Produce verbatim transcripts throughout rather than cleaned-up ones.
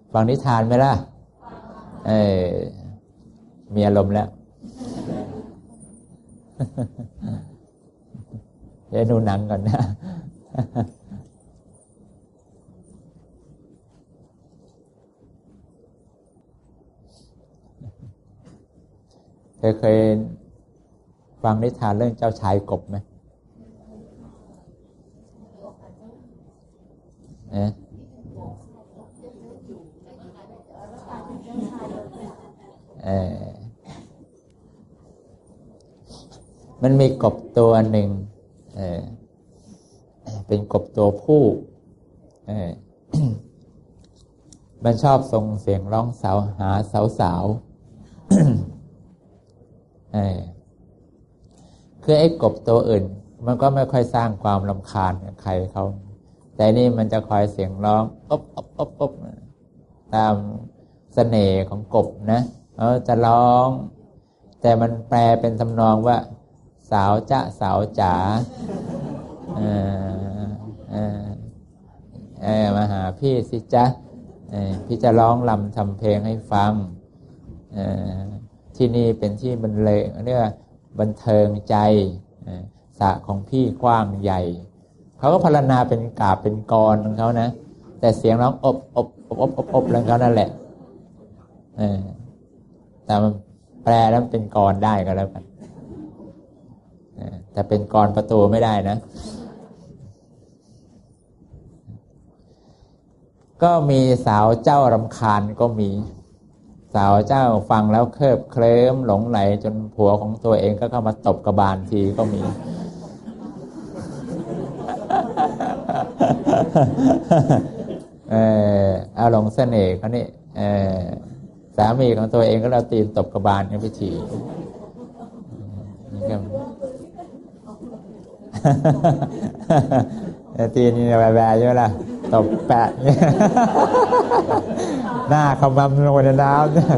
ฟังนิทานไหมล่ะเออมีอารมณ์แล้วเดี๋ยวดูหนังก่อนนะเคยเคยฟังนิทานเรื่องเจ้าชายกบไหมเอ๊ะเออมันมีกบตัวหนึ่งเออเป็นกบตัวผู้เออ มันชอบส่งเสียงร้องสาวหาสาวๆ เออคือไอ้กบตัวอื่นมันก็ไม่ค่อยสร้างความรำคาญกับใครเขาแต่นี่มันจะคอยเสียงร้องอบอบอบอบตามเสน่ห์ของกบนะเออจะร้องแต่มันแปลเป็นทำนองว่าสาวจ๊ะสาวจ๋าเออเออเออมาหาพี่สิจ๊ะเออพี่จะร้องรำทำเพลงให้ฟังเออที่นี่เป็นที่บรรเลงเรียกว่าบันเทิงใจสระของพี่กว้างใหญ่เขาก็พรรณนาเป็นกาบเป็นกรของเขานะแต่เสียงร้องอบอบอบอบอบอบแล้วเขานั่นแหละเออแต่มันแปลแล้วเป็นกรได้ก็แล้วกันแต่เป็นกรประตูไม่ได้นะก็มีสาวเจ้ารำคาญก็มีสาวเจ้าฟังแล้วเคลิบเคลิ้มหลงไหลจนผัวของตัวเองก็เข้ามาตบกระบาลทีก็มีเออเอาหลงเสน่ห์เขานี่เออสามีของตัวเองก็เราตีนตบกระบาลกันไปทีนี่ก็ตีนนี่แบะๆใช่ไหมล่ะตบแปะหน้าขมำลงในน้ำเนี่ย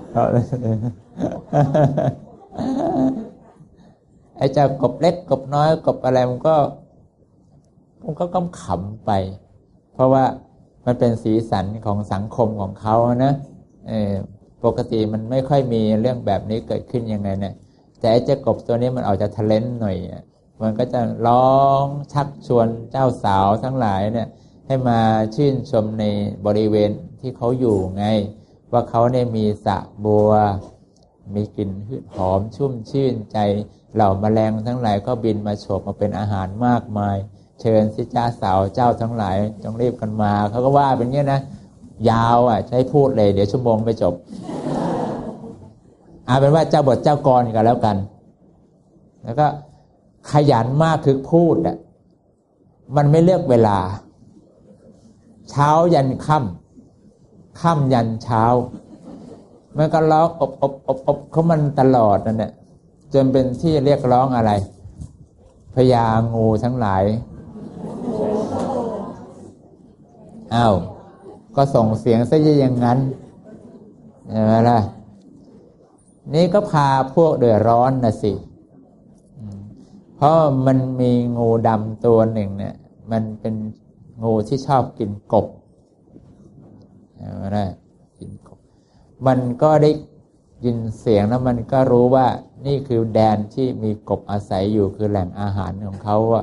ไอ้เจ้ากบเล็กกบน้อยกบอะไรมันก็มันก็ก้มขำไปเพราะว่ามันเป็นสีสันของสังคมของเขานะเออปกติมันไม่ค่อยมีเรื่องแบบนี้เกิดขึ้นยังไงเนี่ยแต่ไอ้เจ้ากบตัวนี้มันออกจะทะเลนหน่อยมันก็จะร้องชักชวนเจ้าสาวทั้งหลายเนี่ยให้มาชื่นชมในบริเวณที่เขาอยู่ไงว่าเขาเนี่ยมีสระบัวมีกลิ่นหอมชุ่มชื่นใจเหล่าแมลงทั้งหลายก็บินมาโฉบมาเป็นอาหารมากมายเชิญสิจ้าสาวเจ้าทั้งหลายจงรีบกันมาเขาก็ว่าเป็นเงี้ยนะยาวอ่ะใช้พูดเลยเดี๋ยวชั่วโมงไม่จบเอาเป็นว่าเจ้าบทเจ้ากรกันแล้วกันแล้วก็ขยันมากคือพูดอ่ะมันไม่เลือกเวลาเช้ายันค่ำค่ำยันเช้ามันก็ร้องอบอบอบอบเขามันตลอดนั่นแหละจนเป็นที่เรียกร้องอะไรพญางูทั้งหลายอ้าวก็ส่งเสียงซะอย่างนั้นใช่ไหมล่ะนี่ก็พาพวกเดือดร้อนนะสิเพราะมันมีงูดำตัวหนึ่งเนี่ยมันเป็นงูที่ชอบกินกบใช่ไหมล่ะกินกบมันก็ได้ยินเสียงแล้วมันก็รู้ว่านี่คือแดนที่มีกบอาศัยอยู่คือแหล่งอาหารของเขาอ่ะ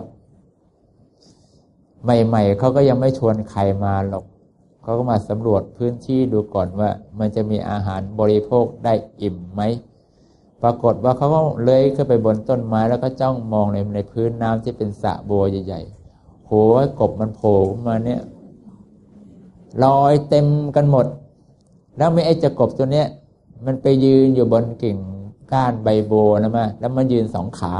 ใหม่ๆเขาก็ยังไม่ชวนใครมาหรอกเขาก็มาสำรวจพื้นที่ดูก่อนว่ามันจะมีอาหารบริโภคได้อิ่มไหมปรากฏว่าเขาก็เลื้อยขึ้นไปบนต้นไม้แล้วก็จ้องมองในในพื้นน้ำที่เป็นสระบัวใหญ่ๆโหกบมันโผล่มาเนี่ยลอยเต็มกันหมดแล้วมีไอ้เจ้ากบตัวเนี้ยมันไปยืนอยู่บนกิ่งก้านใบโบนะมาแล้วมันยืนสองขา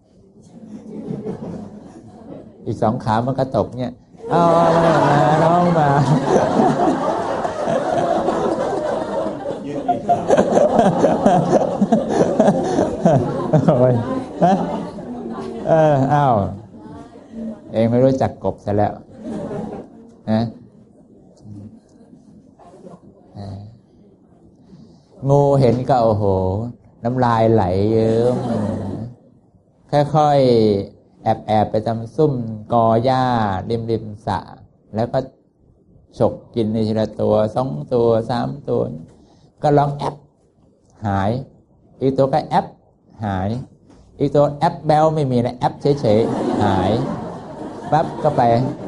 อีกสองขามันก็ตกเนี่ยเอามาน้องมาโอ้ยเอออ้าวเองไม่รู้จักกบซะแล้วนะงูเห็นก็โอ้โหน้ำลายไหลเยิ้มค่อยๆแอบๆไปตามซุ่มกอหญ้าริมๆสระแล้วก็ฉกกินในทีละตัวสองตัวสามตัวก็ลองแอปหายอีกตัวก็แอปหายอีกตัวแอปแบลไม่มีนะแอปเฉยๆหายปั๊บก็ไป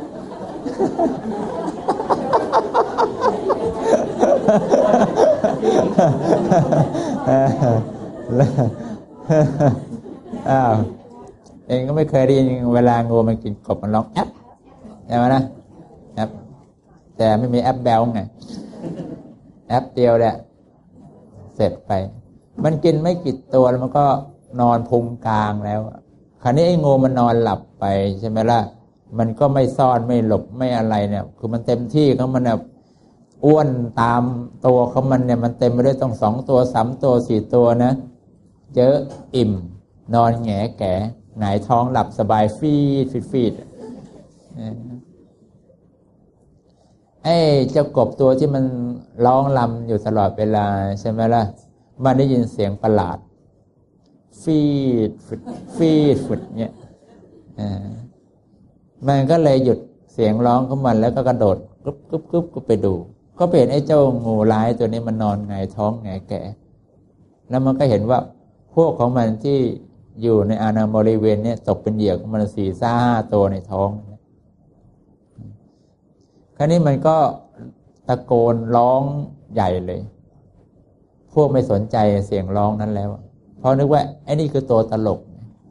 อ้าวเองก็ไม่เคยได้ยินเวลางูมันกินกบมันร้องแอปใช่ไหมนะแอปแต่ไม่มีแอปแบลไงแอปเดียวแหละเสร็จไปมันกินไม่กี่ตัวแล้วมันก็นอนพุงกลางแล้วคราวนี้ไอ้งูมันนอนหลับไปใช่ไหมล่ะมันก็ไม่ซ่อนไม่หลบไม่อะไรเนี่ยคือมันเต็มที่ของมันเนี่ยอ้วนตามตัวของมันเนี่ยมันเต็มไปด้วยต้องสองตัวสามตัวสี่ตัวนะเยอะอิ่มนอนแงแก่หงายท้องหลับสบายฟีดฟีดฟีดไอ้เจ้ากบตัวที่มันร้องลำอยู่ตลอดเวลาใช่ไหมล่ะมันได้ยินเสียงประหลาดฟีดฟีดฟีดฟีดเนี่ยมันก็เลยหยุดเสียงร้องของมันแล้วก็กระโดดกรุ๊บกรุ๊บกรุ๊บก็ไปดูก็เป็นไอ้เจ้างูร้ายตัวนี้มันนอนหงายท้องแงแก่แล้วมันก็เห็นว่าพวกของมันที่อยู่ในอาณาบริเวณนี้ตกเป็นเหยื่อของมันสี่ห้าตัวในท้องคราวนี้มันก็ตะโกนร้องใหญ่เลยพวกไม่สนใจเสียงร้องนั้นแล้วเพราะนึกว่าไอ้นี่คือตัวตลก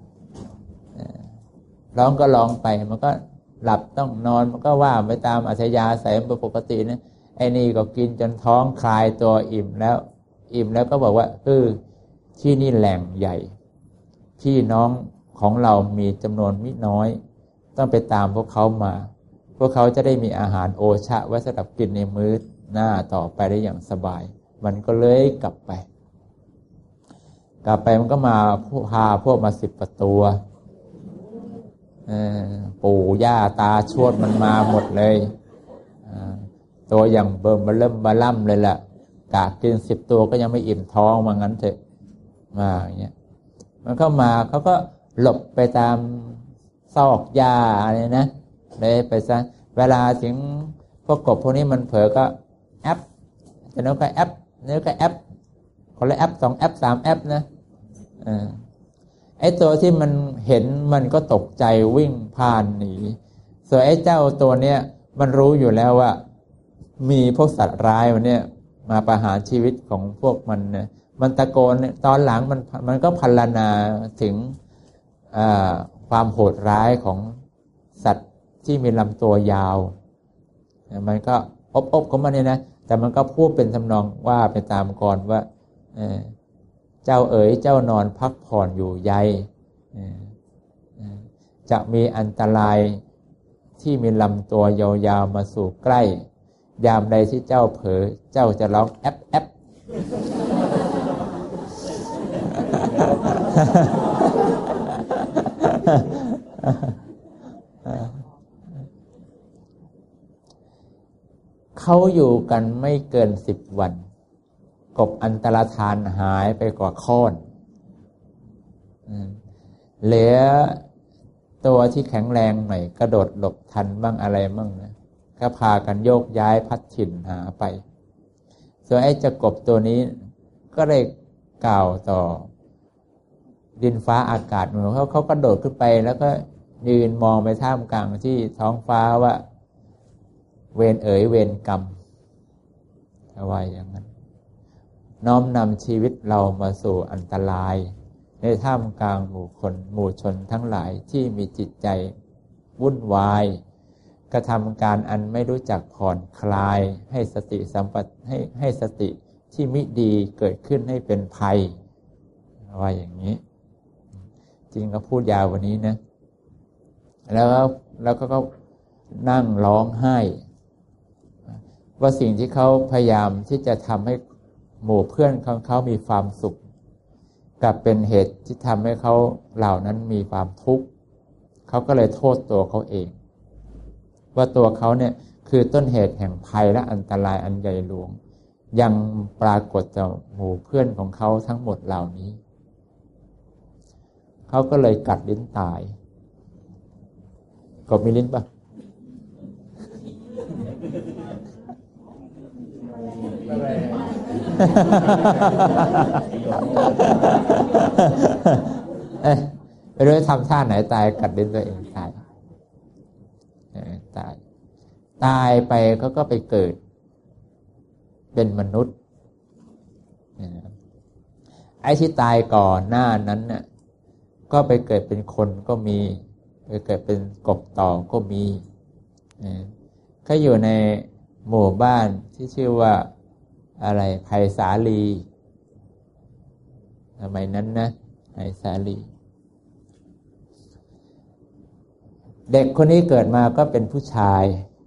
ร้องก็ร้องไปมันก็หลับต้องนอนมันก็ว่าไปตามอัธยาศัยปกตินะไอ้นี่ก็กินจนท้องคลายตัวอิ่มแล้วอิ่มแล้วก็บอกว่าเออที่นี่แหล่งใหญ่พี่น้องของเรามีจำนวนมิน้อยต้องไปตามพวกเขามาพวกเขาจะได้มีอาหารโอชะไว้สำหรับกินในมื้อหน้าต่อไปได้อย่างสบายมันก็เลยกลับไปกลับไปมันก็มาพาพวกมาสิบประตัวปู่ย่าตาชวดมันมาหมดเลยตัวอย่างเบิ่มมาเริ่มบาล่ำเลยล่ะกะกินสิบตัวก็ยังไม่อิ่มท้องว่างั้นเถอะมาอย่างเงี้ยมันเข้ามาเขาก็หลบไปตามซอกหญ้าอะไรนะเลยไปซะเวลาถึงพวกกบพวกนี้มันเผลอก็แอปจะนึกก็แอปนึกก็แอปคนละแอปสองแอปสามแอปนะอ่าไอ้ตัวที่มันเห็นมันก็ตกใจวิ่งผ่านหนีส่วนไอ้เจ้าตัวเนี้ยมันรู้อยู่แล้วว่ามีพวกสัตว์ร้ายมันเนี่ยมาประหารชีวิตของพวกมันเนี่ยมันตะโกนตอนหลังมันมันก็พรรณนาถึงความโหดร้ายของสัตว์ที่มีลำตัวยาวมันก็อบอบของมันเนี่ยนะแต่มันก็พูดเป็นทำนองว่าไปตามกรว่าเจ้าเอ๋ยเจ้านอนพักผ่อนอยู่ใยจะมีอันตรายที่มีลำตัวยาวๆมาสู่ใกล้ยามใดที่เจ้าเผลอเจ้าจะร้องแอปแอปเขาอยู่กันไม่เกินสิบวันกบอันตรธานหายไปกว่าค้อนเหลือตัวที่แข็งแรงหน่อยกระโดดหลบทันบ้างอะไรบ้างนะก็พากันโยกย้ายพัดถิ่นหาไปส่วนไอ้เจ้ากบตัวนี้ก็เลยกล่าวต่อดินฟ้าอากาศเหมือนเขาเขากระโดดขึ้นไปแล้วก็ยืนมองไปท่ามกลางที่ท้องฟ้าว่าเวรเอ๋ยเวรกรรมเอาไว้อย่างนั้นน้อมนำชีวิตเรามาสู่อันตรายในท่ามกลางหมู่คนหมู่ชนทั้งหลายที่มีจิตใจวุ่นวายกระทำการอันไม่รู้จักผ่อนคลายให้สติสัมปชัญญะให้ให้สติที่มิดีเกิดขึ้นให้เป็นภัยว่าอย่างนี้จริงก็พูดยาวกว่านี้นะแล้วแล้วก็ก็นั่งร้องไห้ว่าสิ่งที่เขาพยายามที่จะทำให้หมู่เพื่อนของเขามีความสุขกลับเป็นเหตุที่ทำให้เขาเหล่านั้นมีความทุกข์เขาก็เลยโทษตัวเขาเองว่าตัวเขาเนี่ยคือต้นเหตุแห่งภัยและอันตรายอันใหญ่หลวงยังปรากฏต่อหมู่เพื่อนของเขาทั้งหมดเหล่านี้เขาก็เลยกัดลิ้นตายกบมีลิ้นปะเอ๊ะไม่รู้ทำท่าไหนตายกัดลิ้นตัวเองตายตายตายไปเขาก็ไปเกิดเป็นมนุษย์ไอ้ที่ตายก่อนหน้านั้นน่ะก็ไปเกิดเป็นคนก็มีไปเกิดเป็นกบต่อก็มีเขาอยู่ในหมู่บ้านที่ชื่อว่าอะไรไผ่สาลีสมัยนั้นนะไผ่สาลีเด็กคนนี้เกิดมาก็เป็นผู้ชาย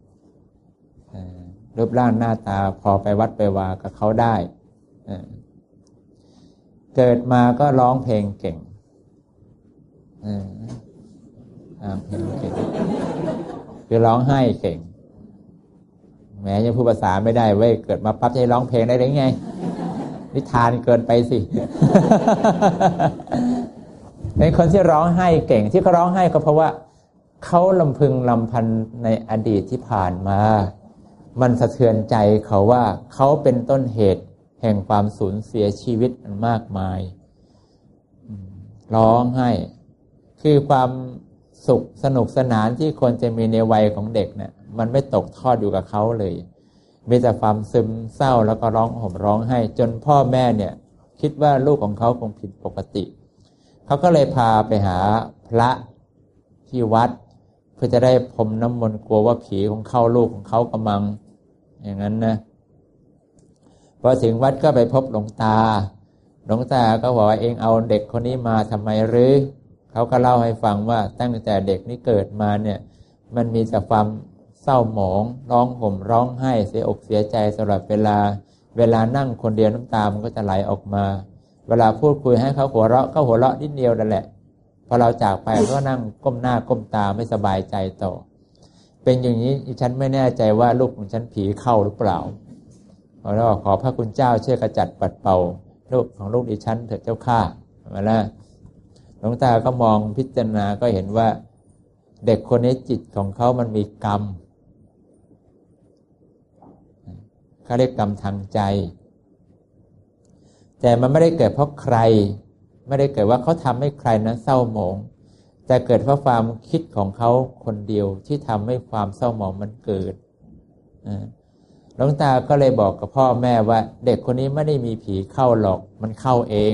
รูปร่างหน้าตาพอไปวัดไปวากับเขาได้เกิดมาก็ร้องเพลงเก่งเพลงเก่งคือร้องไห้เก่งแม้ยังพูดภาษาไม่ได้เว้ยเกิดมาปั๊บจะให้ร้องเพลงได้หรือไงนิทานเกินไปสิ เป็นคนที่ร้องไห้เก่งที่เขาร้องไห้ก็เพราะว่าเขาลำพึงลำพันในอดีตที่ผ่านมามันสะเทือนใจเขาว่าเขาเป็นต้นเหตุแห่งความสูญเสียชีวิตอันมากมายร้องไห้คือความสุขสนุกสนานที่คนจะมีในวัยของเด็กเนี่ยมันไม่ตกทอดอยู่กับเขาเลยมีแต่ความซึมเศร้าแล้วก็ร้องห่มร้องไห้จนพ่อแม่เนี่ยคิดว่าลูกของเขาคงผิดปกติเขาก็เลยพาไปหาพระที่วัดเพื่อจะได้พรมน้ำมนต์กลัวว่าผีของเข้าลูกของเขากำลังอย่างนั้นนะพอถึงวัดก็ไปพบหลวงตาหลวงตาก็บอกว่าเองเอาเด็กคนนี้มาทำไมหรือเขาก็เล่าให้ฟังว่าตั้งแต่เด็กนี้เกิดมาเนี่ยมันมีแต่ความเศร้าหมองร้องห่มร้องไห้เสียอกเสียใจสำหรับเวลาเวลานั่งคนเดียวน้ำตามันก็จะไหลออกมาเวลาพูดคุยให้เขาหัวเราะก็หัวเราะนิดเดียวนั่นแหละพอเราจากไปก็นั่งก้มหน้าก้มตาไม่สบายใจต่อเป็นอย่างนี้ฉันไม่แน่ใจว่าลูกของฉันผีเข้าหรือเปล่าเราขอพระคุณเจ้าช่วยกระจัดปัดเป่าลูกของลูกดิฉันเถิดเจ้าข้ามาแล้วหลวงตาก็มองพิจารณาก็เห็นว่าเด็กคนนี้จิตของเขามันมีกรรมเขาเรียกกรรมทางใจแต่มันไม่ได้เกิดเพราะใครไม่ได้เกิดว่าเขาทำให้ใครนั้นเศร้าหมองแต่เกิดเพราะความคิดของเขาคนเดียวที่ทำให้ความเศร้าหมองมันเกิดหลวงตาก็เลยบอกกับพ่อแม่ว่าเด็กคนนี้ไม่ได้มีผีเข้าหรอกมันเข้าเอง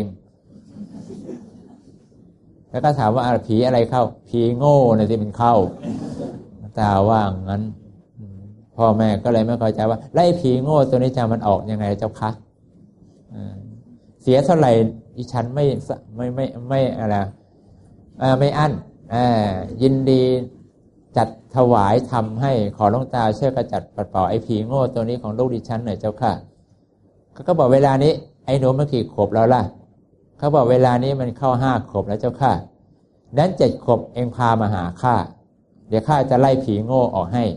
แล้วก็ถามว่าผีอะไรเข้าผีโง่เนี่ยที่มันเข้าตาว่างั้นพ่อแม่ก็เลยไม่เข้าใจว่าไล่ผีโง่ตัวนี้จะมันออกยังไงเจ้าคะเสียเท่าไหร่ดิฉันไม่ไม่ไม่ไม่อะไรไม่อั้นยินดีจัดถวายทำให้ขอหลวงตาช่วยกระจัดปัดเป่าไอ้ผีโง่ตัวนี้ของลูกดิฉันหน่อยเจ้าค่ะเขาก็บอกเวลานี้ไอ้หนูมันกี่ขวบแล้วล่ะเขาบอกเวลานี้มันเข้าห้าขวบแล้วเจ้าค่ะนั้นเจ็ดขวบเองพามาหาข้าเดี๋ยวข้าจะไล่ผีโง่ออกให้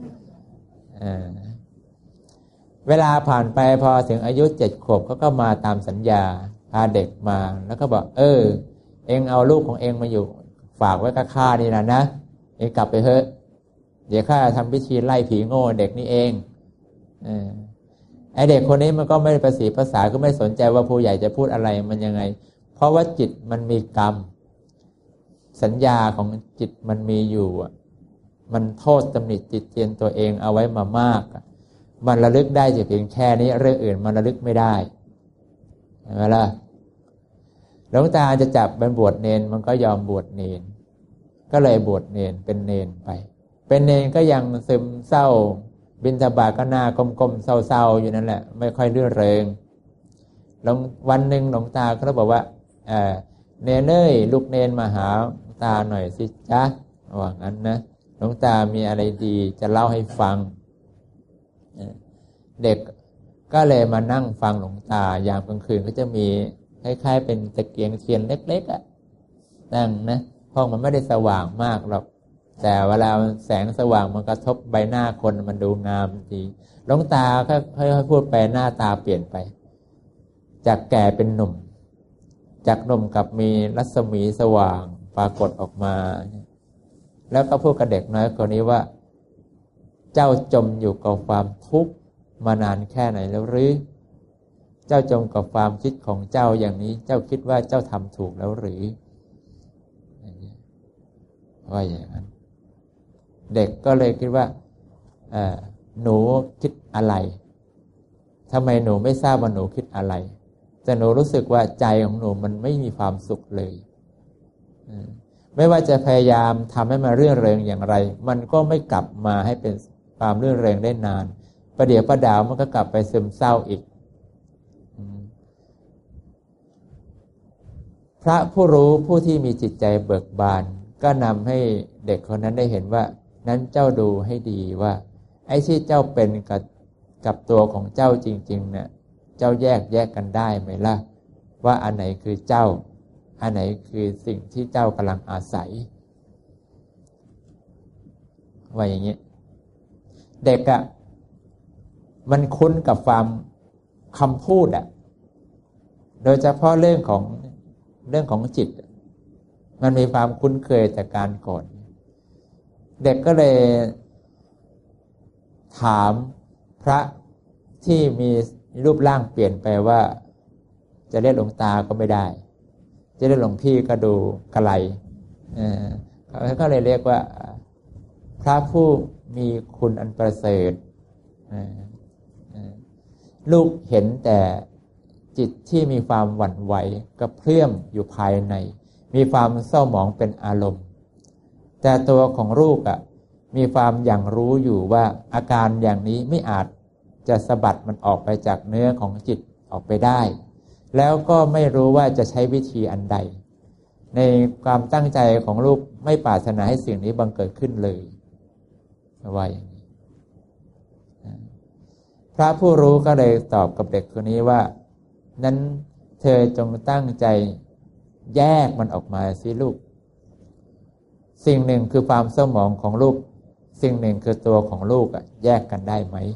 เวลาผ่านไปพอถึงอายุเจ็ดขวบเขาก็มาตามสัญญาพาเด็กมาแล้วก็บอกเออเองเอาลูกของเองมาอยู่ฝากไว้กับข้านี่นะนะเองกลับไปเถอะเดี๋ยวข้าทำพิธีไล่ผีโง่เด็กนี่เองเออไอเด็กคนนี้มันก็ไม่ได้ภาษีภาษาก็ไม่สนใจว่าผู้ใหญ่จะพูดอะไรมันยังไงเพราะว่าจิตมันมีกรรมสัญญาของจิตมันมีอยู่มันโทษตำหนิจิตเตียนตัวเองเอาไว้มามากมันระลึกได้แต่เพียงแค่นี้เรื่องอื่นมันระลึกไม่ได้เห็นไหมล่ะหลวงตาจะจับเป็นบวชเนนมันก็ยอมบวชเนนก็เลยบวชเนนเป็นเนนไปเป็นเนนก็ยังซึมเศร้าบิณฑบาตก็หน้าก้มๆเศร้าๆอยู่นั่นแหละไม่ค่อยรื่นเริงลงวันหนึ่งหลวงตาก็บอกว่าเออเนนเอ้ยลูกเนนมาหาตาหน่อยสิจ๊ะว่างั้นนะหลวงตามีอะไรดีจะเล่าให้ฟังเด็กก็เลยมานั่งฟังหลวงตายามกลางคืนก็จะมีคล้ายๆเป็นตะเกียงเทียนเล็กๆอ่ะนั่งนะห้องมันไม่ได้สว่างมากหรอกแต่เวลาแสงสว่างมันกระทบใบหน้าคนมันดูงามดีหลวงตาค่อยๆพูดไปหน้าตาเปลี่ยนไปจากแก่เป็นหนุ่มจากหนุ่มกับมีรัศมีสว่างปรากฏออกมาแล้วก็พูดกับเด็กน้อยคนนี้ว่าเจ้าจมอยู่กับความทุกข์มานานแค่ไหนแล้วหรือเจ้าจมกับความคิดของเจ้าอย่างนี้เจ้าคิดว่าเจ้าทำถูกแล้วหรือว่าอย่างนั้นเด็กก็เลยคิดว่าหนูคิดอะไรทำไมหนูไม่ทราบว่าหนูคิดอะไรแต่หนูรู้สึกว่าใจของหนูมันไม่มีความสุขเลยไม่ว่าจะพยายามทำให้มันเรื่อเริงอย่างไรมันก็ไม่กลับมาให้เป็นความเรื่อเริงได้นานประเดี๋ยวประดาวมันก็กลับไปซึมเศร้าอีกพระผู้รู้ผู้ที่มีจิตใจเบิกบานก็นำให้เด็กคนนั้นได้เห็นว่านั้นเจ้าดูให้ดีว่าไอ้ที่เจ้าเป็นกับกับตัวของเจ้าจริงๆเนี่ยเจ้าแยกแยกกันได้ไหมล่ะว่าอันไหนคือเจ้าอันไหนคือสิ่งที่เจ้ากำลังอาศัยว่าอย่างนี้เด็กอะมันคุ้นกับความคำพูดอะโดยเฉพาะเรื่องของเรื่องของจิตมันมีความคุ้นเคยจากการก่อนเด็กก็เลยถามพระที่มีรูปร่างเปลี่ยนไปว่าจะเรียกหลวงตาก็ไม่ได้จะเรียกหลวงพี่ก็ดูกระไรเออเขาก็เลยเรียกว่าพระผู้มีคุณอันประเสริฐลูกเห็นแต่จิตที่มีความหวั่นไหวกระเพื่อมอยู่ภายในมีความเศร้าหมองเป็นอารมณ์แต่ตัวของลูกอ่ะมีความอย่างรู้อยู่ว่าอาการอย่างนี้ไม่อาจจะสะบัดมันออกไปจากเนื้อของจิตออกไปได้แล้วก็ไม่รู้ว่าจะใช้วิธีอันใดในความตั้งใจของลูกไม่ปรารถนาให้สิ่งนี้บังเกิดขึ้นเลยว่าอย่างนี้พระผู้รู้ก็เลยตอบกับเด็กคนนี้ว่านั้นเธอจงตั้งใจแยกมันออกมาสิลูกสิ่งหนึ่งคือความเศร้าหมองของลูกสิ่งหนึ่งคือตัวของลูกอ่ะแยกกันได้ไหม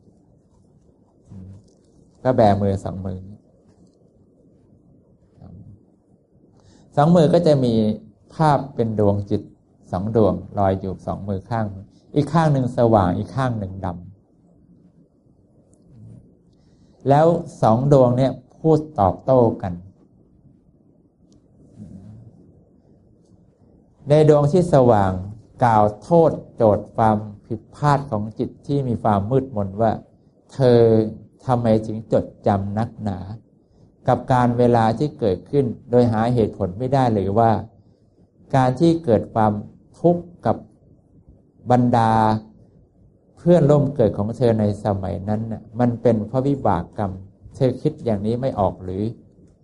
ก็แบมือสองมือสองมือก็จะมีภาพเป็นดวงจิตสองดวงลอยอยู่สองมือข้างอีกข้างหนึ่งสว่างอีกข้างหนึ่งดำแล้วสองดวงเนี่ยพูดตอบโต้กันในดวงที่สว่างกล่าวโทษโจทย์ความผิดพลาดของจิตที่มีความมืดมนว่าเธอทำไมถึงจดจำนักหนากับการเวลาที่เกิดขึ้นโดยหาเหตุผลไม่ได้เลยว่าการที่เกิดความทุกข์กับบรรดาเพื่อนร่วมเกิดของเธอในสมัยนั้นน่ะมันเป็นเพราะวิบากกรรมเธอคิดอย่างนี้ไม่ออกหรือ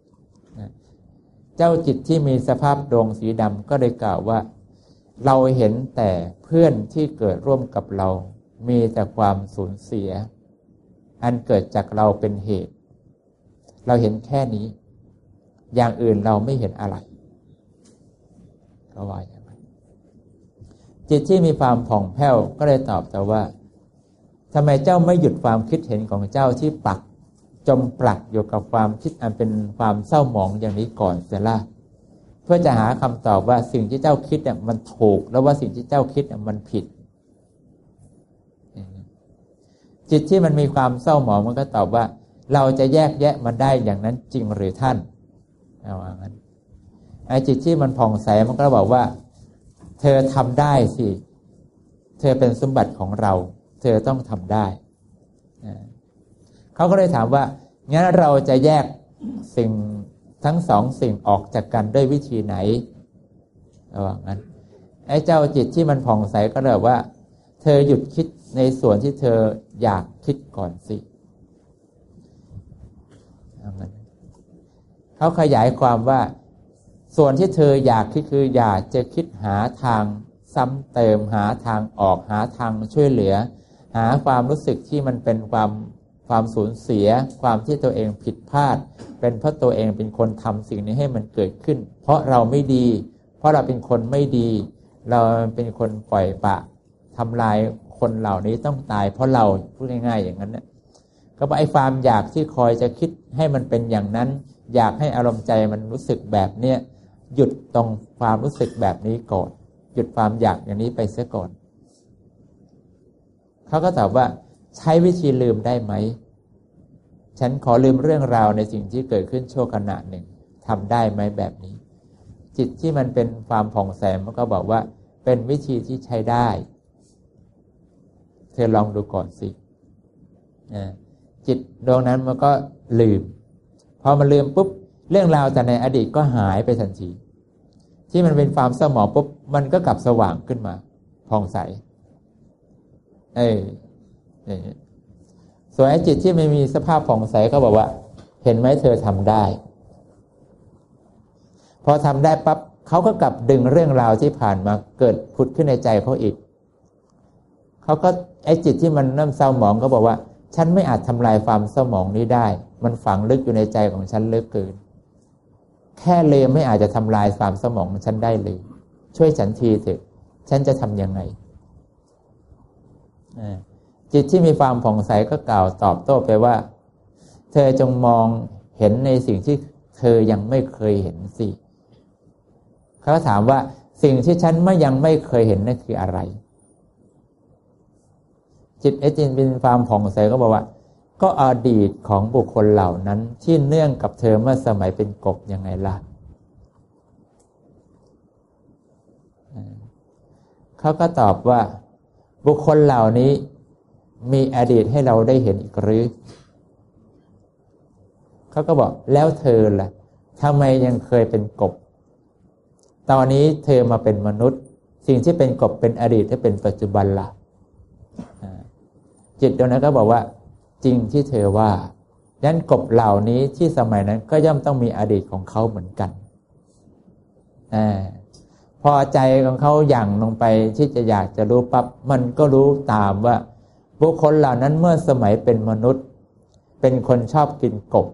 เจ้าจิตที่มีสภาพดวงสีดำก็ได้กล่าวว่าเราเห็นแต่เพื่อนที่เกิดร่วมกับเรามีแต่ความสูญเสียอันเกิดจากเราเป็นเหตุเราเห็นแค่นี้อย่างอื่นเราไม่เห็นอะไรก็ว่าอย่างนั้นจิตที่มีความผ่องแผ้วก็เลยตอบแต่ว่าทำไมเจ้าไม่หยุดความคิดเห็นของเจ้าที่ปักจมปลักอยู่กับความคิดอันเป็นความเศร้าหมองอย่างนี้ก่อนเสียล่ะเพื่อจะหาคำตอบว่าสิ่งที่เจ้าคิดเนี่ยมันถูกแล้วว่าสิ่งที่เจ้าคิดเนี่ยมันผิดจิตที่มันมีความเศร้าหมองมันก็ตอบว่าเราจะแยกแยะมันได้อย่างนั้นจริงหรือท่านเอาว่างั้นไอ้จิตที่มันผ่องใสมันก็บอกว่าเธอทำได้สิเธอเป็นสมบัติของเราเธอต้องทำได้เขาก็เลยถามว่างั้นเราจะแยกสิ่งทั้งสองสิ่งออกจากกันด้วยวิธีไหนเอาว่างั้นไอ้เจ้าจิตที่มันผ่องใสก็เลยบอกว่าเธอหยุดคิดในส่วนที่เธออยากคิดก่อนสิเขาขยายความว่าส่วนที่เธออยากคิดคืออยากจะคิดหาทางซ้ำเติมหาทางออกหาทางช่วยเหลือหาความรู้สึกที่มันเป็นความความสูญเสียความที่ตัวเองผิดพลาดเป็นเพราะตัวเองเป็นคนทำสิ่งนี้ให้มันเกิดขึ้นเพราะเราไม่ดีเพราะเราเป็นคนไม่ดีเราเป็นคนปล่อยปละทำลายคนเหล่านี้ต้องตายเพราะเราพูดง่ายๆอย่างนั้นนะก็บอกไอ้ความอยากที่คอยจะคิดให้มันเป็นอย่างนั้นอยากให้อารมณ์ใจมันรู้สึกแบบเนี้ยหยุดตรงความรู้สึกแบบนี้ก่อนหยุดความอยากอย่างนี้ไปเสียก่อนเขาก็ตอบว่าใช้วิธีลืมได้ไหมฉันขอลืมเรื่องราวในสิ่งที่เกิดขึ้นชั่วขณะหนึ่งทำได้ไหมแบบนี้จิตที่มันเป็นความผ่องใสมันก็บอกว่าเป็นวิธีที่ใช้ได้เธอลองดูก่อนสิจิตดวงนั้นมันก็ลืมพอมันลืมปุ๊บเรื่องราวแต่ในอดีตก็หายไปทันทีที่มันเป็นความเศร้าหมองปุ๊บมันก็กลับสว่างขึ้นมาผ่องใสเอ้ยส่วนไอ้จิตที่ไม่มีสภาพผ่องใสก็บอกว่าเห็นไหมเธอทำได้พอทำได้ปั๊บเขาก็กลับดึงเรื่องราวที่ผ่านมาเกิดผุดขึ้นในใจเขาอีกเขาก็ไอ้จิตที่มันเริ่มเศร้าหมองก็บอกว่าฉันไม่อาจทำลายความเศร้าหมองนี้ได้มันฝังลึกอยู่ในใจของฉันเหลือเกินแค่เลยไม่อาจจะทำลายความเศร้าหมองของฉันได้เลยช่วยฉันทีเถอะฉันจะทำยังไงจิตที่มีความผ่องใสก็กล่าวตอบโต้ไปว่าเธอจงมองเห็นในสิ่งที่เธอยังไม่เคยเห็นสิเขาถามว่าสิ่งที่ฉันไม่ยังไม่เคยเห็นนั่นคืออะไรจิตไอ้จิตเป็นความผ่องใสก็บอกว่าก็อดีตของบุคคลเหล่านั้นที่เนื่องกับเธอเมื่อสมัยเป็นกบยังไงล่ะเขาก็ตอบว่าบุคคลเหล่านี้มีอดีตให้เราได้เห็นอีกหรือเขาก็บอกแล้วเธอล่ะทำไมยังเคยเป็นกบตอนนี้เธอมาเป็นมนุษย์สิ่งที่เป็นกบเป็นอดีตที่เป็นปัจจุบันล่ะจิตตรงนั้นก็บอกว่าจริงที่เธอว่าดังนั้นกบเหล่านี้ที่สมัยนั้นก็ย่อมต้องมีอดีตของเขาเหมือนกันอ่าพอใจของเขาหยั่งลงไปที่จะอยากจะรู้ปั๊บมันก็รู้ตามว่าบุคคลเหล่านั้นเมื่อสมัยเป็นมนุษย์เป็นคนชอบกินกบ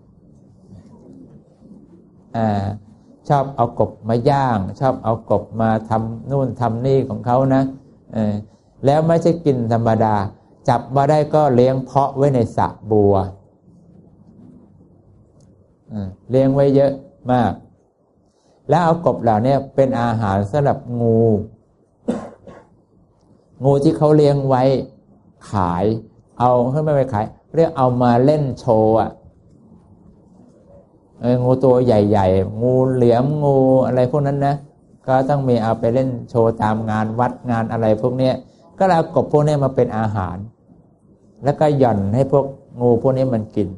อ่าชอบเอากบมาย่างชอบเอากบมาทำนู่นทำนี่ของเขานะเออแล้วไม่ใช่กินธรรมดาจับมาได้ก็เลี้ยงเพาะไว้ในสระบัวเลี้ยงไว้เยอะมากแล้วเอากบเหล่านี้เป็นอาหารสำหรับงูงูที่เขาเลี้ยงไว้ขายเอาเขาไม่ไปขายเรียกเอามาเล่นโชว์อ่ะเอองูตัวใหญ่ๆงูเหลี่ยมงูอะไรพวกนั้นนะก็ต้องมีเอาไปเล่นโชว์ตามงานวัดงานอะไรพวกนี้ก็เอากบพวกนี้มาเป็นอาหารแล้วก็หย่อนให้พวกงูพวกนี้มันกิน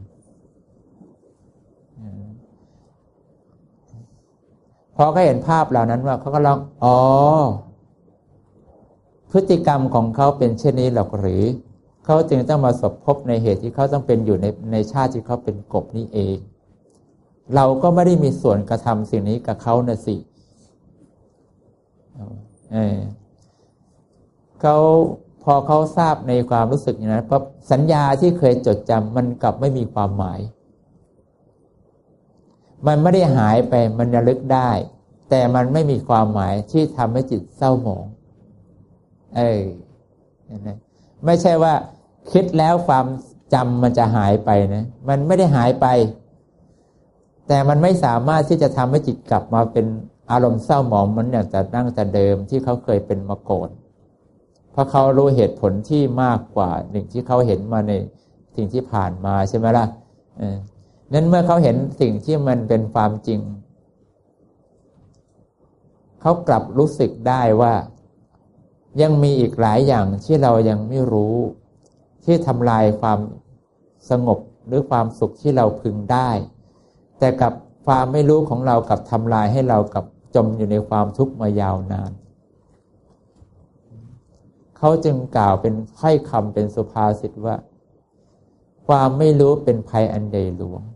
พอเขาเห็นภาพเหล่านั้นว่าเขาก็ลองอ๋อพฤติกรรมของเขาเป็นเช่นนี้หรอกหรือเขาจึงต้องมาสบพบในเหตุที่เขาต้องเป็นอยู่ในในชาติที่เขาเป็นกบนี่เองเราก็ไม่ได้มีส่วนกระทำสิ่งนี้กับเขานะสิเออเขาพอเขาทราบในความรู้สึกอย่างนั้นปั๊บสัญญาที่เคยจดจำมันกลับไม่มีความหมายมันไม่ได้หายไปมันระลึกได้แต่มันไม่มีความหมายที่ทำให้จิตเศร้าหมองเออไม่ใช่ว่าคิดแล้วความจำมันจะหายไปนะมันไม่ได้หายไปแต่มันไม่สามารถที่จะทำให้จิตกลับมาเป็นอารมณ์เศร้าหมองมันอย่างแต่ตั้งแต่เดิมที่เขาเคยเป็นมาก่อนเพราะเขารู้เหตุผลที่มากกว่าหนึ่งที่เขาเห็นมาในสิ่งที่ผ่านมาใช่ไหมล่ะเออนั้นเมื่อเขาเห็นสิ่งที่มันเป็นความจริงเขากลับรู้สึกได้ว่ายังมีอีกหลายอย่างที่เรายังไม่รู้ที่ทำลายความสงบหรือความสุขที่เราพึงได้แต่กับความไม่รู้ของเรากับทำลายให้เรากับจมอยู่ในความทุกข์มายาวนานเขาจึงกล่าวเป็นค่อยคำเป็นสุภาษิตว่าความไม่รู้เป็นภัยอันใหญ่หลวง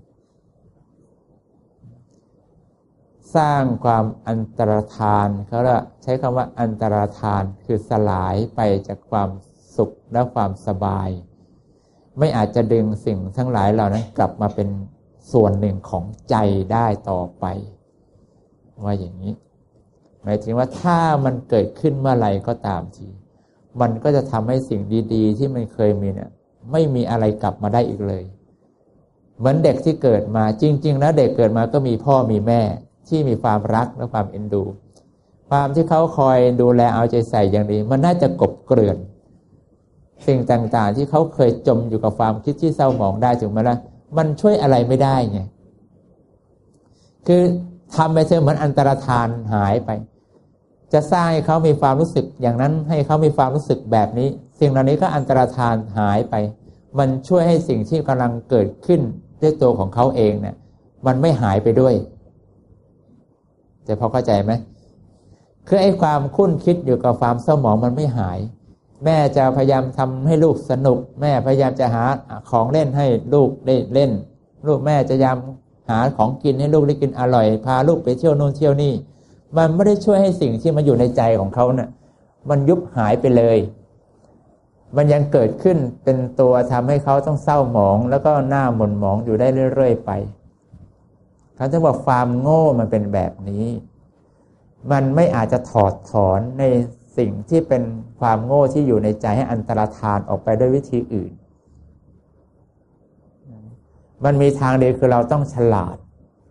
สร้างความอันตรธานเขาละใช้คำว่าอันตรธานคือสลายไปจากความสุขและความสบายไม่อาจจะดึงสิ่งทั้งหลายเหล่านั้นกลับมาเป็นส่วนหนึ่งของใจได้ต่อไปว่าอย่างนี้หมายถึงว่าถ้ามันเกิดขึ้นเมื่อไหร่ก็ตามทีมันก็จะทำให้สิ่งดีๆที่มันเคยมีเนี่ยไม่มีอะไรกลับมาได้อีกเลยเหมือนเด็กที่เกิดมาจริงๆแล้วเด็กเกิดมาก็มีพ่อมีแม่ที่มีความรักและความเอ็นดูความที่เขาคอยดูแลเอาใจใส่อย่างดีมันน่าจะกบเกลื่อนสิ่งต่างๆที่เขาเคยจมอยู่กับความคิดที่เศร้าหมองได้ถึงมาแล้วมันช่วยอะไรไม่ได้ไงคือทำไปเสียเหมือนอันตรธานหายไปจะสร้างให้เขามีความรู้สึกอย่างนั้นให้เขามีความรู้สึกแบบนี้สิ่งเหล่านี้ก็อันตรธานหายไปมันช่วยให้สิ่งที่กำลังเกิดขึ้นด้วยตัวของเขาเองเนี่ยมันไม่หายไปด้วยจะพอเข้าใจไหมคือไอ้ความคุ้นคิดอยู่กับความเศร้าหมองมันไม่หายแม่จะพยายามทำให้ลูกสนุกแม่พยายามจะหาของเล่นให้ลูกได้เล่นลูกแม่จะพยายามหาของกินให้ลูกได้กินอร่อยพาลูกไปเที่ยวโน่นเที่ยวนี่มันไม่ได้ช่วยให้สิ่งที่มันอยู่ในใจของเขาเนี่ยมันยุบหายไปเลยมันยังเกิดขึ้นเป็นตัวทำให้เขาต้องเศร้าหมองแล้วก็หน้าหม่นหมองอยู่ได้เรื่อยๆไปเขาจะบอกความโง่มันเป็นแบบนี้มันไม่อาจจะถอดถอนในสิ่งที่เป็นความโง่ที่อยู่ในใจให้อันตรธานออกไปด้วยวิธีอื่นมันมีทางเดียวคือเราต้องฉลาด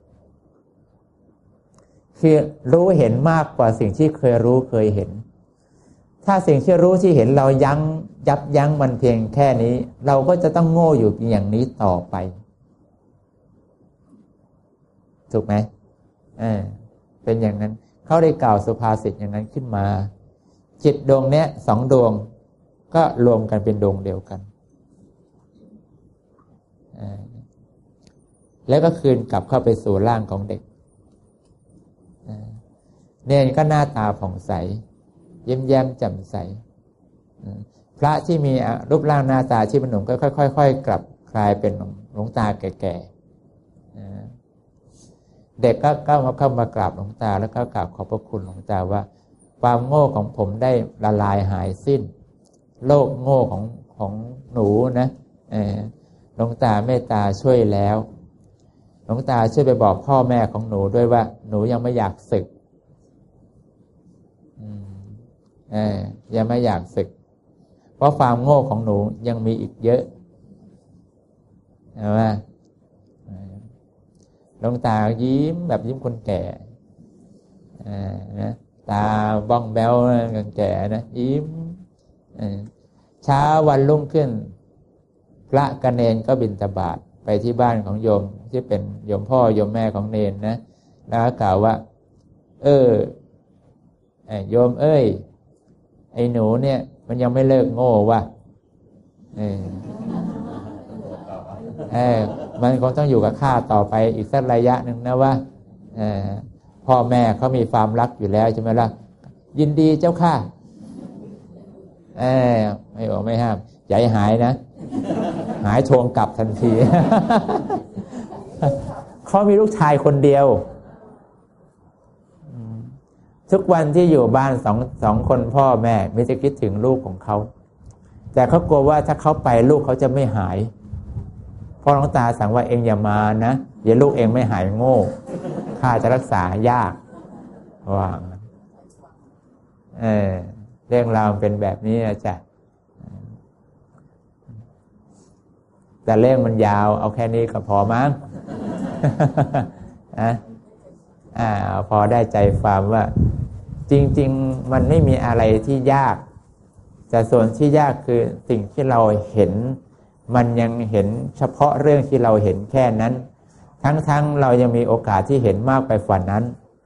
คือรู้เห็นมากกว่าสิ่งที่เคยรู้เคยเห็นถ้าสิ่งที่รู้ที่เห็นเรายั้งยับยั้งมันเพียงแค่นี้เราก็จะต้องโง่อยู่อย่างนี้ต่อไปถูกไหมเออเป็นอย่างนั้นเขาได้กล่าวสุภาษิตอย่างนั้นขึ้นมาจิตดวงเนี้ยสองดวงก็รวมกันเป็นดวงเดียวกันแล้วก็คืนกลับเข้าไปสู่ร่างของเด็กเนนก็หน้าตาผ่องใสยิ้มแย้มแจ่มใสพระที่มีรูปร่างหน้าตาที่เป็นหนุ่มก็ค่อยๆกลับกลายเป็นหลวงตาแก่ๆเด็กก็เข้ามาเข้ามากราบหลวงตาแล้วก็กราบขอบพระคุณหลวงตาว่าความโง่ของผมได้ละลายหายสิ้นโลกโง่ของของหนูนะหลวงตาเมตตาช่วยแล้วหลวงตาช่วยไปบอกพ่อแม่ของหนูด้วยว่าหนูยังไม่อยากสึกเออยังไม่อยากสึกเพราะความโง่ของหนูยังมีอีกเยอะเห็นไหมหลวงตายิ้มแบบยิ้มคนแก่อ่านะตาบ้องแบ้วคนแก่นะยิ้มเช้าวันรุ่งขึ้นพระกเนนก็บิณฑบาตไปที่บ้านของโยมที่เป็นโยมพ่อโยมแม่ของเนนนะแล้วกล่าวว่าเออโยมเอ้ยไอ้หนูเนี่ยมันยังไม่เลิกโง่ว่ะเออเออมันคงต้องอยู่กับข้าต่อไปอีกสักระยะหนึ่งนะว่าเออพ่อแม่เขามีความรักอยู่แล้วใช่ไหมล่ะยินดีเจ้าข้าเออไม่บอกไม่ห้ามอย่าให้หายนะหายทวงกลับทันทีเขามีลูกชายคนเดียวทุกวันที่อยู่บ้านสองสองคนพ่อแม่ไม่จะคิดถึงลูกของเขาแต่เขากลัวว่าถ้าเขาไปลูกเขาจะไม่หายพ่อหลวงตาสั่งว่าเองอย่ามานะเดี๋ยวลูกเองไม่หายโง่ข้าจะรักษายากว่าเออเรื่องราวเป็นแบบนี้นะจ๊ะแต่เรื่องมันยาวเอาแค่นี้ก็พอมั้งอ่ะอ่าพอได้ใจความว่าจริงๆมันไม่มีอะไรที่ยากแต่ส่วนที่ยากคือสิ่งที่เราเห็นมันยังเห็นเฉพาะเรื่องที่เราเห็นแค่นั้นทั้งๆเรายังมีโอกาสที่เห็นมากไปกว่านั้น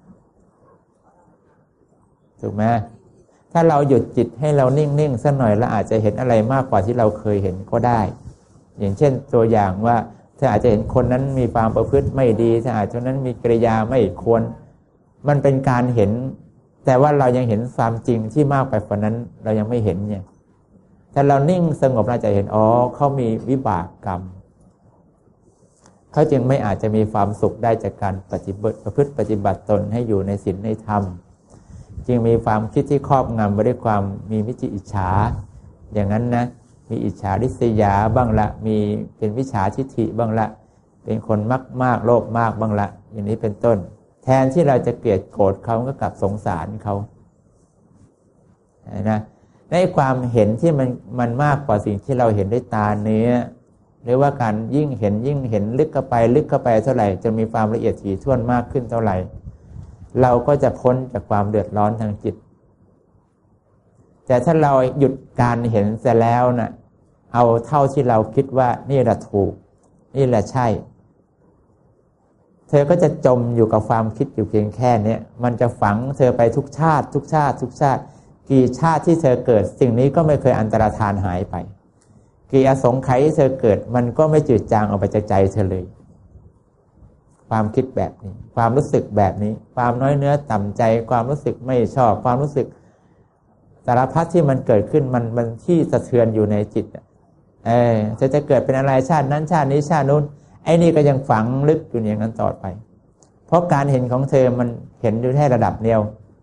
ถูกไหมถ้าเราหยุดจิตให้เรานิ่งๆสักหน่อยเราอาจจะเห็นอะไรมากกว่าที่เราเคยเห็นก็ได้อย่างเช่นตัวอย่างว่าถ้าอาจจะเห็นคนนั้นมีความประพฤติไม่ดีถ้าอาจจะนั้นมีกิริยาไม่ควรมันเป็นการเห็นแต่ว่าเรายังเห็นความจริงที่มากไปกว่านั้นเรายังไม่เห็นเนี่ยถ้าเรานิ่งสงบเราจะเห็นอ๋อเขามีวิบากกรรมเขาจึงไม่อาจจะมีความสุขได้จากการปฏิบัติประพฤติปฏิบัติตนให้อยู่ในศีลในธรรมจึงมีความคิดที่ครอบงำไปด้วยความมีมิจฉาอิจฉาอย่างนั้นนะมีอิจฉาริษยาบ้างละมีเป็นวิชาทิฏฐิบ้างละเป็นคนมากมากโลภมากบ้างละอย่างนี้เป็นต้นแทนที่เราจะเกลียดโกรธเขาก็กลับสงสารเขานะในความเห็นที่มันมันมากกว่าสิ่งที่เราเห็นด้วยตาเนื้อหรือว่าการยิ่งเห็นยิ่งเห็นลึกเข้าไปลึกเข้าไปเท่าไหร่จะมีความละเอียดถี่ถ้วนมากขึ้นเท่าไหร่เราก็จะพ้นจากความเดือดร้อนทางจิตแต่ถ้าเราหยุดการเห็นเสร็จแล้วนะ่ะเอาเท่าที่เราคิดว่านี่แหละถูกนี่แหละใช่เธอก็จะจมอยู่กับความคิดอยู่เพียงแค่นี้มันจะฝังเธอไปทุกชาติทุกชาติทุกชาติกี่ชาติที่เธอเกิดสิ่งนี้ก็ไม่เคยอันตรธานหายไปกี่อสงไขยที่เธอเกิดมันก็ไม่จืดจางออกไปจากใจเธอเลยความคิดแบบนี้ความรู้สึกแบบนี้ความน้อยเนื้อต่ำใจความรู้สึกไม่ชอบความรู้สึกสารพัดที่มันเกิดขึ้นมันมันที่สะเทือนอยู่ในจิตเออเธอจะเกิดเป็นอะไรชาตินั้นชาตินี้ชาตินู้นไอ้นี่ก็ยังฝังลึกอยู่อย่างนั้นต่อไปเพราะการเห็นของเธอมันเห็นอยู่แค่ระดับเดียว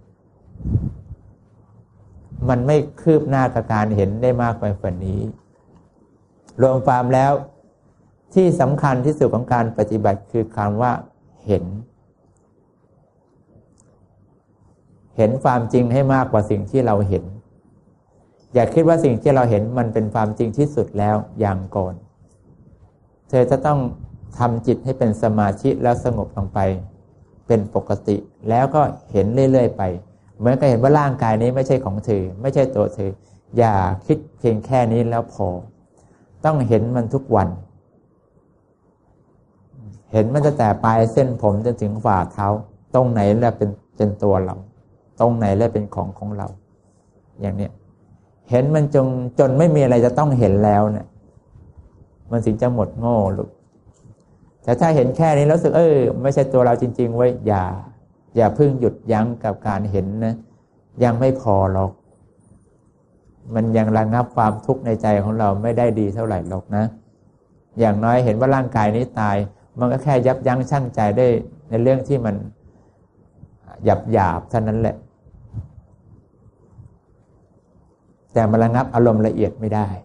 มันไม่คืบหน้ากับการเห็นได้มากไปกว่านี้รวมความแล้วที่สำคัญที่สุดของการปฏิบัติคือคำว่าเห็นเห็นความจริงให้มากกว่าสิ่งที่เราเห็นอย่าคิดว่าสิ่งที่เราเห็นมันเป็นความจริงที่สุดแล้วอย่างก่อนเธอจะต้องทำจิตให้เป็นสมาธิแล้วสงบลงไปเป็นปกติแล้วก็เห็นเรื่อยๆไปเหมือนกับเห็นว่าร่างกายนี้ไม่ใช่ของเธอไม่ใช่ตัวเธออย่าคิดเพียงแค่นี้แล้วพอต้องเห็นมันทุกวันเห็นมันตั้งแต่ปลายเส้นผมจนถึงฝ่าเท้าตรงไหนแหละเป็นเป็นตัวเราตรงไหนแหละเป็นของของเราอย่างเนี้ยเห็นมันจนจนไม่มีอะไรจะต้องเห็นแล้วเนี่ยมันถึงจะหมดโง่ลูกแต่ถ้าเห็นแค่นี้แล้วรู้สึกเออไม่ใช่ตัวเราจริงๆไว้อย่าอย่าเพิ่งหยุดยั้งกับการเห็นนะยังไม่พอหรอกมันยังระงับความทุกข์ในใจของเราไม่ได้ดีเท่าไหร่หรอกนะอย่างน้อยเห็นว่าร่างกายนี้ตายมันก็แค่ยับยั้งชั่งใจได้ในเรื่องที่มันหยาบหยาบเท่านั้นแหละแต่มันระงับอารมณ์ละเอียดไม่ได้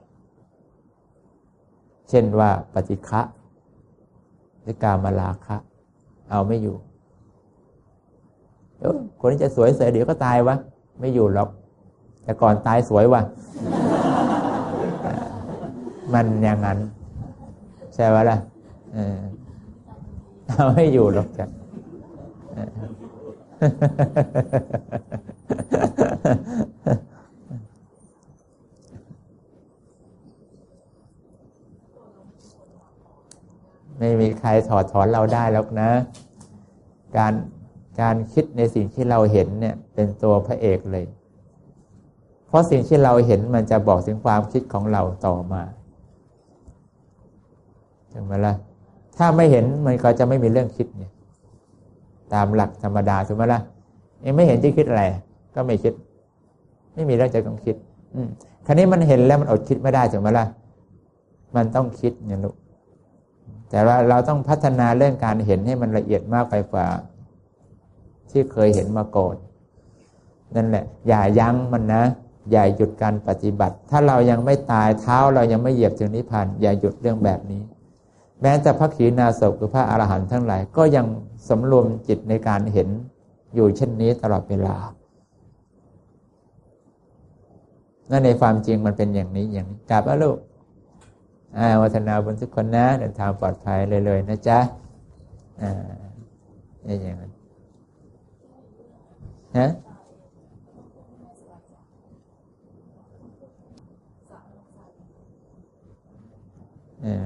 เช่นว่าปฏิฆะหรือกามราคะเอาไม่อยู่เดี๋ยวคนนี้จะสวยเสยเดี๋ยวก็ตายวะไม่อยู่หรอกแต่ก่อนตายสวยวะ มันอย่างนั้นใช่ไหมล่ะเออเอาไม่อยู่หรอกจ้ะไม่มีใครถอดถอนเราได้หรอกนะการการคิดในสิ่งที่เราเห็นเนี่ยเป็นตัวพระเอกเลยเพราะสิ่งที่เราเห็นมันจะบอกถึงความคิดของเราต่อมาใช่ไหมล่ะถ้าไม่เห็นมันก็จะไม่มีเรื่องคิดเนี่ยตามหลักธรรมดาถูกไหมล่ะเองไม่เห็นจะคิดอะไรก็ไม่คิดไม่มีเรื่องจะต้องคิดอืมคราวนี้มันเห็นแล้วมันอดคิดไม่ได้ถูกไหมล่ะมันต้องคิดเนี่ยลูกแต่ว่าเราต้องพัฒนาเรื่องการเห็นให้มันละเอียดมากไปกว่าที่เคยเห็นมาก่อนนั่นแหละอย่ายั้งมันนะอย่าหยุดการปฏิบัติถ้าเรายังไม่ตายเท้าเรายังไม่เหยียบถึงนิพพานอย่าหยุดเรื่องแบบนี้แม้แต่พระขีณาสพหรือพระอรหันต์ทั้งหลายก็ยังสำรวมจิตในการเห็นอยู่เช่นนี้ตลอดเวลานั่นในความจริงมันเป็นอย่างนี้อย่างนี้กราบพระลูกอาวัฒนาบุญทุกคนนะเดินทางปลอดภัยเลยเลยนะจ๊ะอ่าอย่างนั้นฮะเออ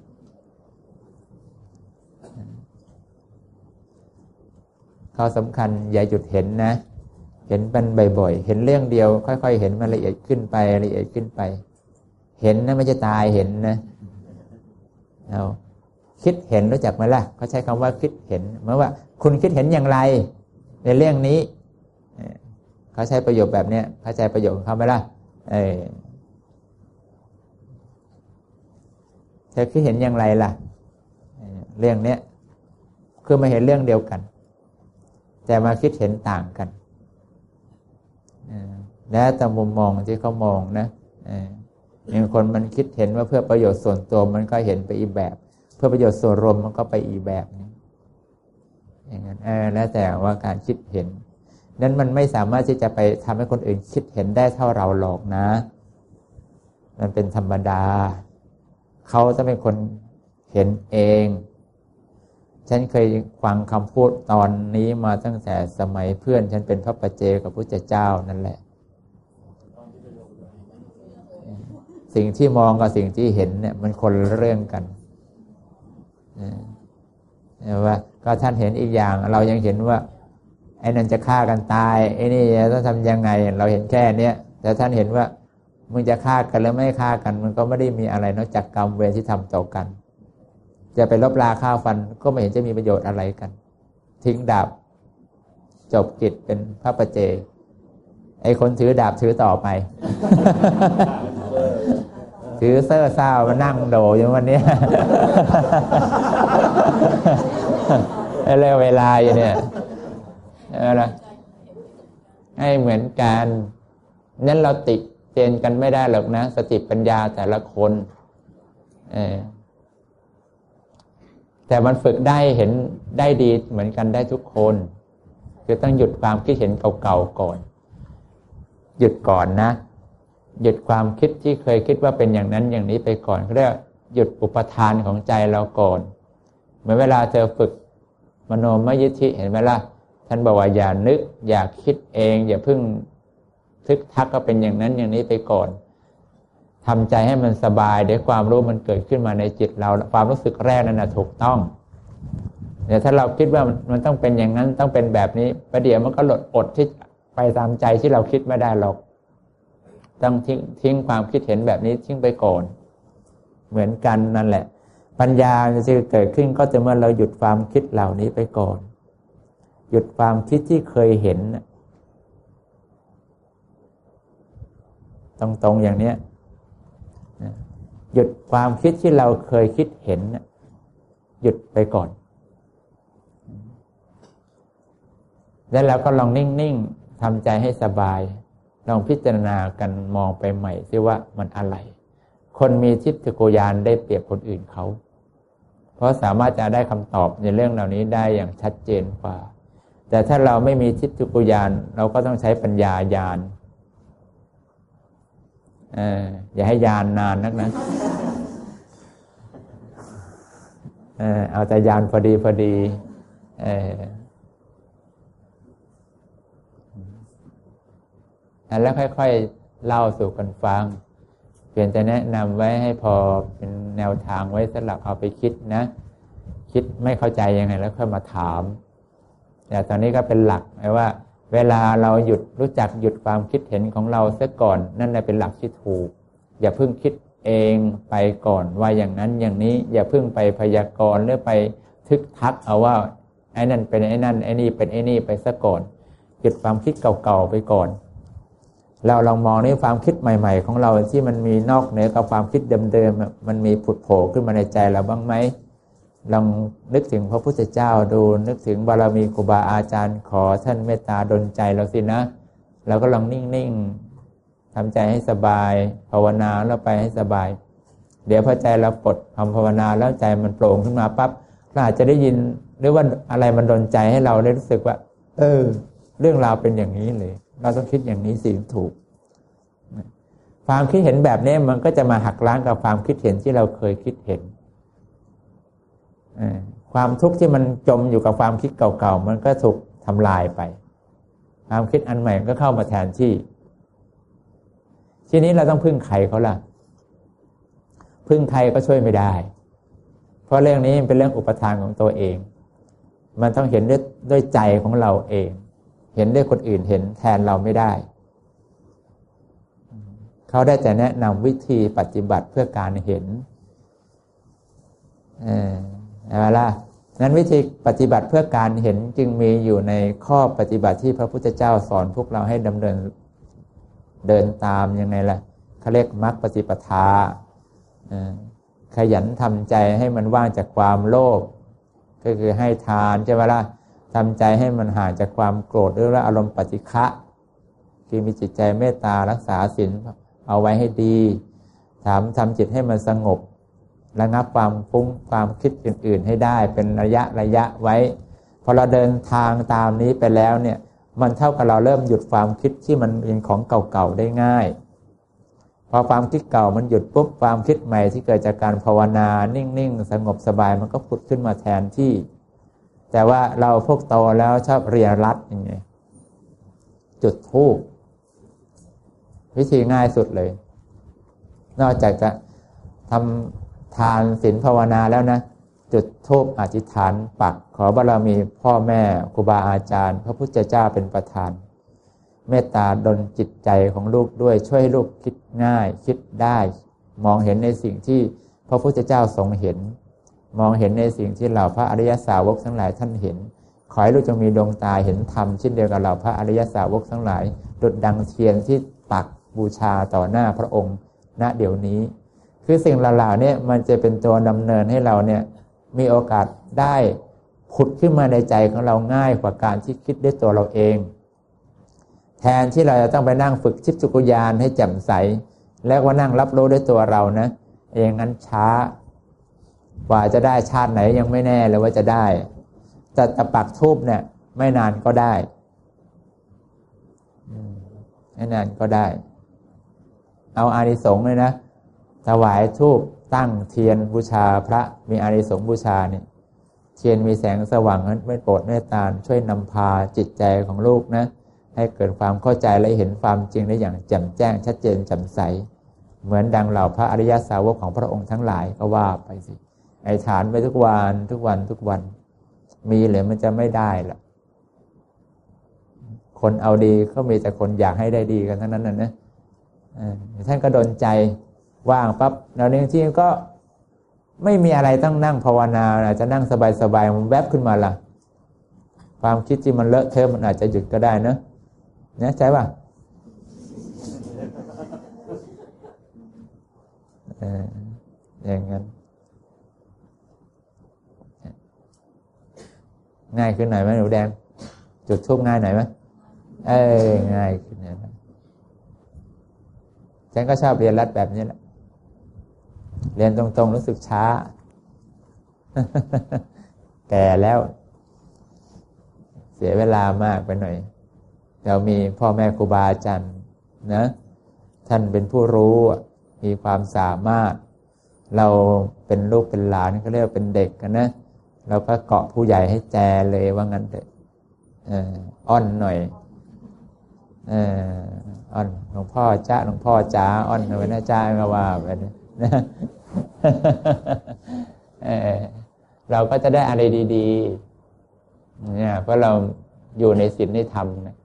ข้อสำคัญอย่าหยุดเห็นนะเห็นมันบ่อยๆเห็นเรื่องเดียวค่อยๆเห็นมันละเอียดขึ้นไปละเอียดขึ้นไปเห็นนะไม่ใช่ตายเห็นนะเอาคิดเห็นรู้จักไหมล่ะเขาใช้คำว่าคิดเห็นหมายว่าคุณคิดเห็นอย่างไรในเรื่องนี้เขาใช้ประโยคแบบนี้เข้าใจประโยคของเขาไหมล่ะเออเธอคิดเห็นอย่างไรล่ะเรื่องนี้คือมาเห็นเรื่องเดียวกันแต่มาคิดเห็นต่างกันแล้วแต่มุมมองที่เขามองนะอย่างคนมันคิดเห็นว่าเพื่อประโยชน์ส่วนตัวมันก็เห็นไปอีกแบบเพื่อประโยชน์ส่วนรวมมันก็ไปอีกแบบนึงอย่างนั้นเออแล้วแต่ว่าการคิดเห็นนั้นมันไม่สามารถที่จะไปทำให้คนอื่นคิดเห็นได้เท่าเราหรอกนะมันเป็นธรรมดาเขาจะเป็นคนเห็นเองฉันเคยฟังคำพูดตอนนี้มาตั้งแต่สมัยเพื่อนฉันเป็นพระปัจเจกับพุทธเจ้านั่นแหละสิ่งที่มองกับสิ่งที่เห็นเนี่ยมันคนละเรื่องกันนะว่าก็ท่านเห็นอีกอย่างเรายังเห็นว่าไอ้นั่นจะฆ่ากันตายไอ้นี่ต้องทำยังไงเราเห็นแค่เนี้ยแต่ท่านเห็นว่ามึงจะฆ่ากันหรือไม่ฆ่ากันมันก็ไม่ได้มีอะไรนอกจากกรรมเวรที่ทำต่อกันจะไปลบราฆ่าฟันก็ไม่เห็นจะมีประโยชน์อะไรกันทิ้งดาบจบกิจเป็นพระประเจไอ้คนถือดาบถือต่อไป ถือเสื้อเศร้ามานั่งโดอยู่วันนี้ เรื่องเวลาอยู่เนี่ยอะไรให้เหมือนกันนั้นเราติเตียนกันไม่ได้หรอกนะสติปัญญาแต่ละคนเออแต่มันฝึกได้เห็นได้ดีเหมือนกันได้ทุกคนคือต้องหยุดความคิดเห็นเก่าๆก่อนหยุดก่อนนะหยุดความคิดที่เคยคิดว่าเป็นอย่างนั้นอย่างนี้ไปก่อนเขาเรียกหยุดอุปทานของใจเราก่อนเหมือนเวลาเธอฝึกมโนมยิทธิเห็นไหมล่ะท่านบอกว่าอย่านึกอย่าคิดเองอย่าเพิ่งทึกทักก็เป็นอย่างนั้นอย่างนี้ไปก่อนทำใจให้มันสบายเดี๋ยวความรู้มันเกิดขึ้นมาในจิตเราความรู้สึกแรกนั้นนะถูกต้องเดี๋ยวถ้าเราคิดว่ามันต้องเป็นอย่างนั้นต้องเป็นแบบนี้ประเดี๋ยวมันก็หลดอดที่ไปตามใจที่เราคิดไม่ได้หรอกต้องทิ้งทิ้งความคิดเห็นแบบนี้ทิ้งไปก่อนเหมือนกันนั่นแหละปัญญาจะเกิดขึ้นก็จะเมื่อเราหยุดความคิดเหล่านี้ไปก่อนหยุดความคิดที่เคยเห็นตรงๆอย่างเนี้ยหยุดความคิดที่เราเคยคิดเห็นหยุดไปก่อนแล้วเราก็ลองนิ่งๆทำใจให้สบายลองพิจารณากันมองไปใหม่ซิว่ามันอะไรคนมีทิฏฐิโกญาณได้เปรียบคนอื่นเขาเพราะสามารถจะได้คำตอบในเรื่องเหล่านี้ได้อย่างชัดเจนกว่าแต่ถ้าเราไม่มีทิฏฐิโกญาณเราก็ต้องใช้ปัญญาญาณเอออย่าให้ญาณนานนักนะเออเอาแต่ญาณพอดีพอดีเออแล้วค่อยๆเล่าสู่กันฟังเพียงแต่แนะนำไว้ให้พอเป็นแนวทางไว้สำหรับเอาไปคิดนะคิดไม่เข้าใจยังไงแล้วค่อยมาถามแต่ตอนนี้ก็เป็นหลักไว้ว่าเวลาเราหยุดรู้จักหยุดความคิดเห็นของเราเสียก่อนนั่นแหละเป็นหลักที่ถูกอย่าเพิ่งคิดเองไปก่อนว่าอย่างนั้นอย่างนี้อย่าเพิ่งไปพยากรณ์หรือไปทึกทักเอาว่าไอ้นั่นเป็นไอ้นั่นไอ้นี่เป็นไอ้นี่ไปซะก่อนหยุดความคิดเก่าๆไปก่อนเราลองมองในความคิดใหม่ๆของเราที่มันมีนอกเหนือกับความคิดเดิมๆมันมีผุดโผล่ขึ้นมาในใจเราบ้างไหมลองนึกถึงพระพุทธเจ้าดูนึกถึงบารมีครูบาอาจารย์ขอท่านเมตตาดลใจเราสินะเราก็ลองนิ่งๆทำใจให้สบายภาวนาแล้วไปให้สบายเดี๋ยวพอใจเราปลดทำภาวนาแล้วใจมันโปร่งขึ้นมาปั๊บเราอาจจะได้ยินหรือว่าอะไรมันดลใจให้เราได้รู้สึกว่าเออเรื่องราวเป็นอย่างนี้เลยเราต้องคิดอย่างนี้สิถูกความคิดเห็นแบบนี้มันก็จะมาหักล้างกับความคิดเห็นที่เราเคยคิดเห็นความทุกข์ที่มันจมอยู่กับความคิดเก่าๆมันก็ถูกทำลายไปความคิดอันใหม่ก็เข้ามาแทนที่ทีนี้เราต้องพึ่งใครเขาล่ะพึ่งใครก็ช่วยไม่ได้เพราะเรื่องนี้เป็นเรื่องอุปทานของตัวเองมันต้องเห็นด้วยด้วยใจของเราเองเห็นด้วยคนอื่นเห็นแทนเราไม่ได้เขาได้แต่แนะนำวิธีปฏิบัติเพื่อการเห็นเอออะไรล่ะนั้นวิธีปฏิบัติเพื่อการเห็นจึงมีอยู่ในข้อปฏิบัติที่พระพุทธเจ้าสอนพวกเราให้ดำเนินเดินตามยังไงล่ะเขาเรียกมรรคปฏิปทาขยันทำใจให้มันว่างจากความโลภก็คือให้ทานใช่ไหมล่ะทำใจให้มันห่างจากความโกรธหรือว่าอารมณ์ปฏิฆะคือมีจิตใจเมตตารักษาศีลเอาไว้ให้ดีถามทำจิตให้มันสงบระงับความฟุ้งความคิดอื่นๆให้ได้เป็นระยะระยะไว้พอเราเดินทางตามนี้ไปแล้วเนี่ยมันเท่ากับเราเริ่มหยุดความคิดที่มันเป็นของเก่าๆได้ง่ายพอความคิดเก่ามันหยุดปุ๊บความคิดใหม่ที่เกิดจากการภาวนานิ่งๆสงบสบายมันก็ผุดขึ้นมาแทนที่แต่ว่าเราพวกโตแล้วชอบเรียรัดอย่างไงจุดธูปวิธีง่ายสุดเลยนอกจากจะทำทานศีลภาวนาแล้วนะจุดธูปอธิษฐานปักขอบารมีพ่อแม่ครูบาอาจารย์พระพุทธเจ้าเป็นประธานเมตตาดลจิตใจของลูกด้วยช่วยให้ลูกคิดง่ายคิดได้มองเห็นในสิ่งที่พระพุทธเจ้าทรงเห็นมองเห็นในสิ่งที่เหล่าพระอริยสาวกทั้งหลายท่านเห็นขอให้ลูกจงมีดวงตาเห็นธรรมเช่นเดียวกับเหล่าพระอริยสาวกทั้งหลายดุจดังเทียนที่ปักบูชาต่อหน้าพระองค์ณเดี๋ยวนี้คือสิ่งเหล่านี้มันจะเป็นตัวดำเนินให้เราเนี่ยมีโอกาสได้ผุดขึ้นมาในใจของเราง่ายกว่าการที่คิดด้วยตัวเราเองแทนที่เราจะต้องไปนั่งฝึกชิพจักรยานให้แจ่มใสแล้วก็นั่งรับรู้ด้วยตัวเรานะเองนั้นช้ากว่าจะได้ชาติไหนยังไม่แน่เลยว่าจะได้แต่ตะปักธูปเนี่ยไม่นานก็ได้ไม่นานก็ได้เอาอานิสงส์เลยนะถวายธูปตั้งเทียนบูชาพระมีอานิสงส์บูชาเนี่ยเทียนมีแสงสว่างนั้นไม่โปรดเมตตาช่วยนำพาจิตใจของลูกนะให้เกิดความเข้าใจและเห็นความจริงได้อย่างแจ่มแจ้งชัดเจนแจ่มใสเหมือนดังเหล่าพระอริยสาวกของพระองค์ทั้งหลายก็ว่าไปสิไอ้ฐานไปทุกวันทุกวันทุกวันมีหรือมันจะไม่ได้ล่ะคนเอาดีก็มีแต่คนอยากให้ได้ดีกันทั้งนั้นน่ะนะท่านก็ดลใจว่างปั๊บแล้วในที่ก็ไม่มีอะไรต้องนั่งภาวนาจะนั่งสบายๆมันแวบขึ้นมาล่ะความคิดที่มันเลอะเทอะมันอาจจะหยุดก็ได้นะเนี่ยใช่ป่ะเอออย่างนั้นง่ายขึ้นหน่อยไหมหนูแดงจุดทูบง่ายหน่อยไหมเอ้ยง่ายขึ้นนะฉันก็ชอบเรียนรัดแบบนี้แหละเรียนตรงๆรู้สึกช้า แก่แล้วเสียเวลามากไปหน่อยเรามีพ่อแม่ครูบาอาจารย์นะท่านเป็นผู้รู้มีความสามารถเราเป็นลูกเป็นหลานก็เรียกว่าเป็นเด็กกันนะเราก็เกาะผู้ใหญ่ให้แจเลยว่างั้นเถอะอ้อนหน่อยอ้อนหลวงพ่อจ้าหลวงพ่อจ๋าอ้อนหน่อยนะจ้าก็ว่าไปนะเราก็จะได้อะไรดีๆเนี่ยเพราะเราอยู่ในศีลในธรรมนะ